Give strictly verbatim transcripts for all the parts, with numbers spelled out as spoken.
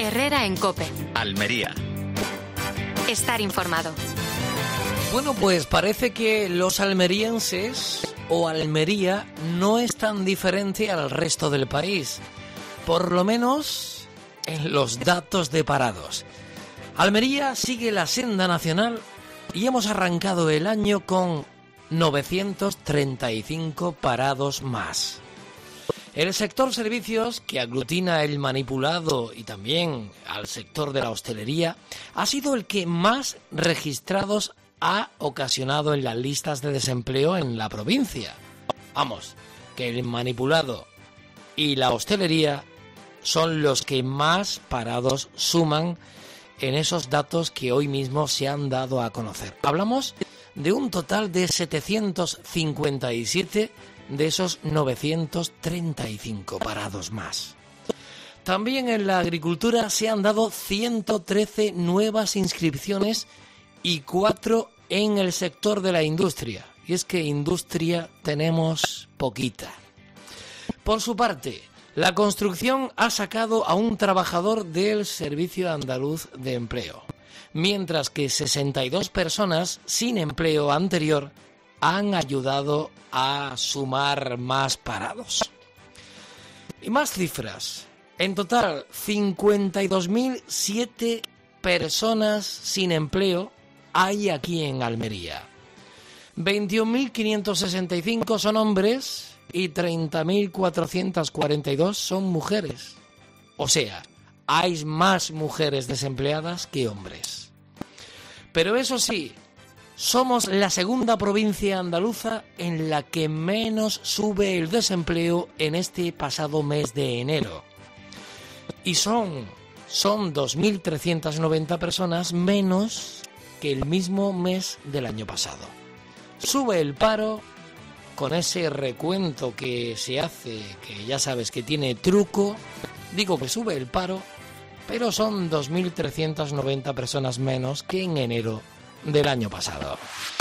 Herrera en COPE. Almería. Estar informado. Bueno, pues parece que los almerienses o Almería no es tan diferente al resto del país, por lo menos en los datos de parados. Almería sigue la senda nacional y hemos arrancado el año con novecientos treinta y cinco parados más. El sector servicios, que aglutina el manipulado y también al sector de la hostelería, ha sido el que más registrados ha ocasionado en las listas de desempleo en la provincia. Vamos, que el manipulado y la hostelería son los que más parados suman en esos datos que hoy mismo se han dado a conocer. Hablamos de un total de setecientos cincuenta y siete de esos novecientos treinta y cinco parados más. También en la agricultura se han dado ciento trece nuevas inscripciones y cuatro en el sector de la industria. Y es que industria tenemos poquita. Por su parte, la construcción ha sacado a un trabajador del Servicio Andaluz de Empleo, mientras que sesenta y dos personas sin empleo anterior han ayudado a sumar más parados. Y más cifras. En total, cincuenta y dos mil siete personas sin empleo hay aquí en Almería. veintiún mil quinientos sesenta y cinco son hombres y treinta mil cuatrocientos cuarenta y dos son mujeres. O sea, hay más mujeres desempleadas que hombres. Pero eso sí, somos la segunda provincia andaluza en la que menos sube el desempleo en este pasado mes de enero. Y son, son dos mil trescientas noventa personas menos que el mismo mes del año pasado. Sube el paro con ese recuento que se hace, que ya sabes que tiene truco. Digo que sube el paro, pero son dos mil trescientas noventa personas menos que en enero del año pasado.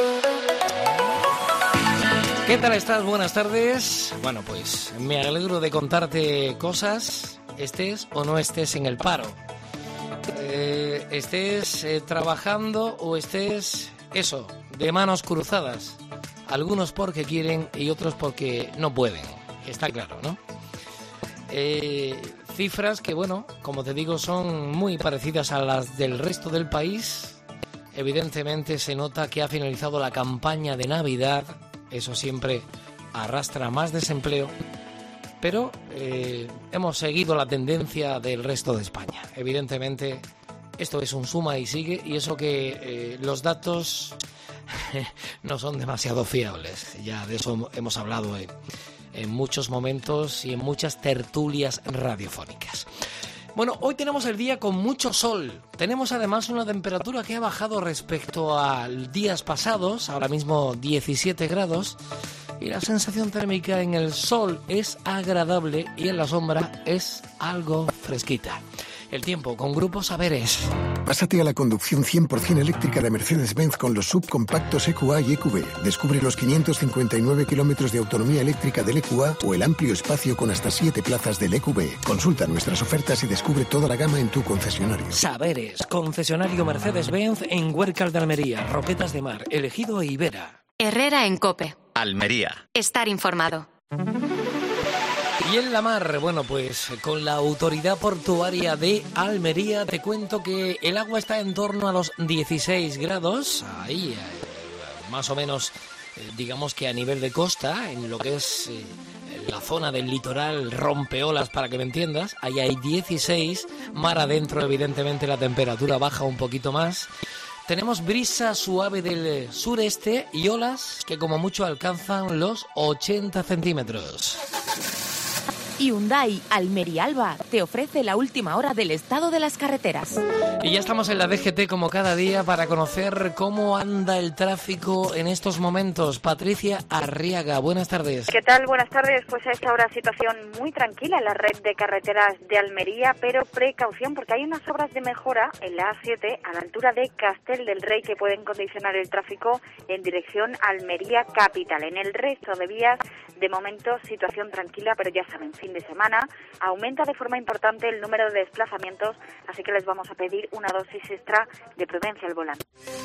¿Qué tal estás? Buenas tardes. Bueno, pues me alegro de contarte cosas, estés o no estés en el paro. Eh, estés eh, trabajando o estés, eso, de manos cruzadas. Algunos porque quieren y otros porque no pueden. Está claro, ¿no? Eh, cifras que, bueno, como te digo, son muy parecidas a las del resto del país. Evidentemente se nota que ha finalizado la campaña de Navidad. Eso siempre arrastra más desempleo. Pero eh, hemos seguido la tendencia del resto de España. Evidentemente esto es un suma y sigue, y eso que eh, los datos no son demasiado fiables. Ya de eso hemos hablado en, en muchos momentos y en muchas tertulias radiofónicas. Bueno, hoy tenemos el día con mucho sol. Tenemos además una temperatura que ha bajado respecto a días pasados, ahora mismo diecisiete grados. Y la sensación térmica en el sol es agradable y en la sombra es algo fresquita. El tiempo con Grupo Saberes. Pásate a la conducción cien por ciento eléctrica de Mercedes-Benz con los subcompactos E Q A y E Q B. Descubre los quinientos cincuenta y nueve kilómetros de autonomía eléctrica del E Q A o el amplio espacio con hasta siete plazas del E Q B. Consulta nuestras ofertas y descubre toda la gama en tu concesionario. Saberes, concesionario Mercedes-Benz en Huércal de Almería, Roquetas de Mar, Elegido e Ibera. Herrera en COPE. Almería. Estar informado. Y en la mar, bueno, pues con la Autoridad Portuaria de Almería te cuento que el agua está en torno a los dieciséis grados, ahí eh, más o menos, eh, digamos que a nivel de costa, en lo que es eh, la zona del litoral rompeolas, para que me entiendas, ahí hay dieciséis, mar adentro evidentemente la temperatura baja un poquito más. Tenemos brisa suave del sureste y olas que como mucho alcanzan los ochenta centímetros. Hyundai Almería Alba te ofrece la última hora del estado de las carreteras. Y ya estamos en la D G T como cada día para conocer cómo anda el tráfico en estos momentos. Patricia Arriaga, buenas tardes. ¿Qué tal? Buenas tardes. Pues a esta hora situación muy tranquila en la red de carreteras de Almería, pero precaución porque hay unas obras de mejora en la A siete a la altura de Castel del Rey que pueden condicionar el tráfico en dirección Almería Capital. En el resto de vías, de momento, situación tranquila, pero ya saben, fin fin de semana. Aumenta de forma importante el número de desplazamientos, así que les vamos a pedir una dosis extra de prudencia al volante.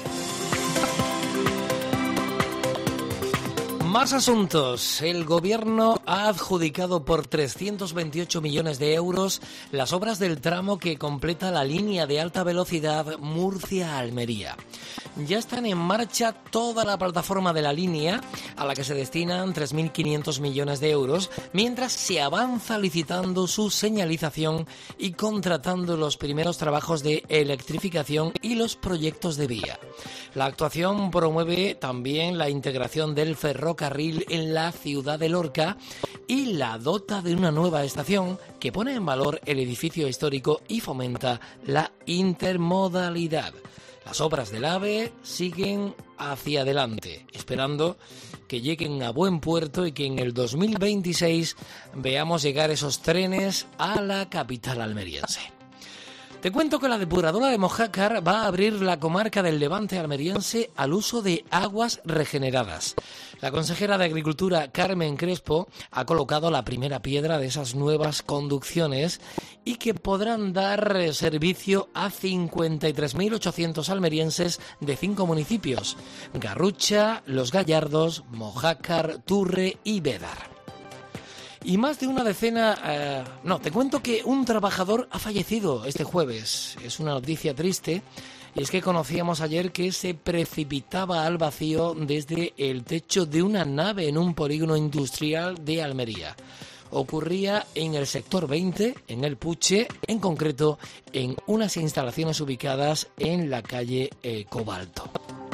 Más asuntos. El Gobierno ha adjudicado por trescientos veintiocho millones de euros las obras del tramo que completa la línea de alta velocidad Murcia-Almería. Ya están en marcha toda la plataforma de la línea, a la que se destinan tres mil quinientos millones de euros, mientras se avanza licitando su señalización y contratando los primeros trabajos de electrificación y los proyectos de vía. La actuación promueve también la integración del ferrocarril en la ciudad de Lorca y la dota de una nueva estación que pone en valor el edificio histórico y fomenta la intermodalidad. Las obras del AVE siguen hacia adelante, esperando que lleguen a buen puerto y que en el dos mil veintiséis veamos llegar esos trenes a la capital almeriense. Te cuento que la depuradora de Mojácar va a abrir la comarca del Levante almeriense al uso de aguas regeneradas. La consejera de Agricultura, Carmen Crespo, ha colocado la primera piedra de esas nuevas conducciones y que podrán dar servicio a cincuenta y tres mil ochocientos almerienses de cinco municipios: Garrucha, Los Gallardos, Mojácar, Turre y Bédar. Y más de una decena... Eh, no, te cuento que un trabajador ha fallecido este jueves. Es una noticia triste. Y es que conocíamos ayer que se precipitaba al vacío desde el techo de una nave en un polígono industrial de Almería. Ocurría en el sector veinte, en El Puche, en concreto en unas instalaciones ubicadas en la calle eh, Cobalto.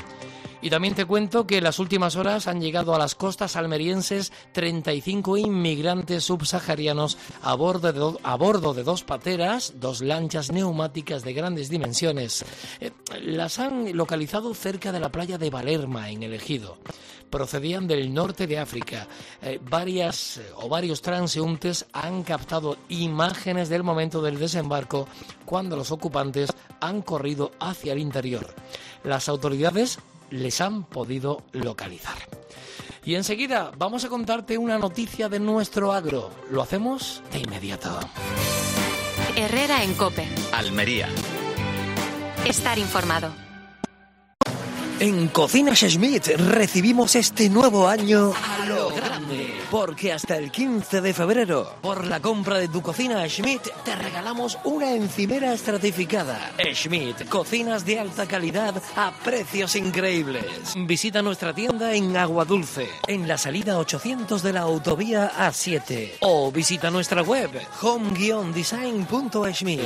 Y también te cuento que en las últimas horas han llegado a las costas almerienses treinta y cinco inmigrantes subsaharianos a bordo de, do, a bordo de dos pateras, dos lanchas neumáticas de grandes dimensiones. Eh, las han localizado cerca de la playa de Valerma, en El Ejido. Procedían del norte de África. Eh, varias eh, o varios transeúntes han captado imágenes del momento del desembarco cuando los ocupantes han corrido hacia el interior. Las autoridades les han podido localizar. Y enseguida vamos a contarte una noticia de nuestro agro. Lo hacemos de inmediato. Herrera en COPE. Almería. Estar informado. En Cocinas Schmidt recibimos este nuevo año a lo grande, porque hasta el quince de febrero, por la compra de tu cocina Schmidt, te regalamos una encimera estratificada. Schmidt, cocinas de alta calidad a precios increíbles. Visita nuestra tienda en Aguadulce, en la salida ochocientos de la autovía A siete, o visita nuestra web home guion design punto schmidt.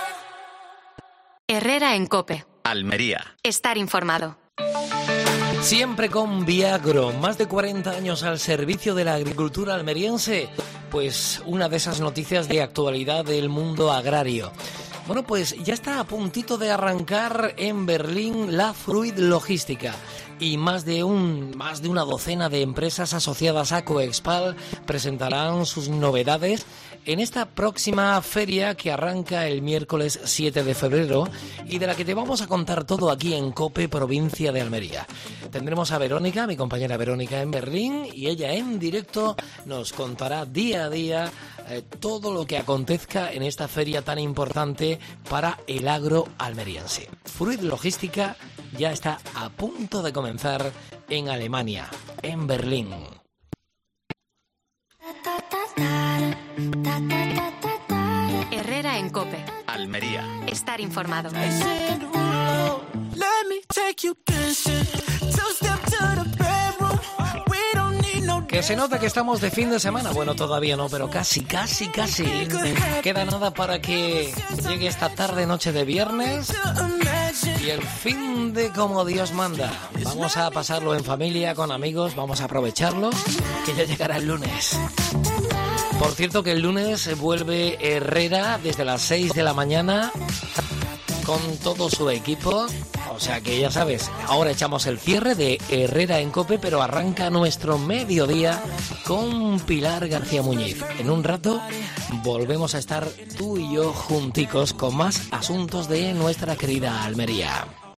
Herrera en COPE. Almería. Estar informado. Siempre con Viagro, más de cuarenta años al servicio de la agricultura almeriense. Pues una de esas noticias de actualidad del mundo agrario. Bueno, pues ya está a puntito de arrancar en Berlín la Fruit Logística. Y más de un más de una docena de empresas asociadas a Coexpal presentarán sus novedades en esta próxima feria que arranca el miércoles siete de febrero y de la que te vamos a contar todo aquí en COPE, provincia de Almería. Tendremos a Verónica, mi compañera Verónica, en Berlín, y ella en directo nos contará día a día eh, todo lo que acontezca en esta feria tan importante para el agro almeriense. Fruit Logística ya está a punto de comenzar en Alemania, en Berlín. Herrera en COPE. Almería. Estar informado. Que se nota que estamos de fin de semana. Bueno, todavía no, pero casi, casi, casi. Queda nada para que llegue esta tarde, noche de viernes y el fin de como Dios manda. Vamos a pasarlo en familia, con amigos, vamos a aprovecharlo, que ya llegará el lunes. Por cierto que el lunes vuelve Herrera desde las seis de la mañana con todo su equipo. O sea que ya sabes, ahora echamos el cierre de Herrera en COPE, pero arranca nuestro mediodía con Pilar García Muñiz. En un rato volvemos a estar tú y yo junticos con más asuntos de nuestra querida Almería.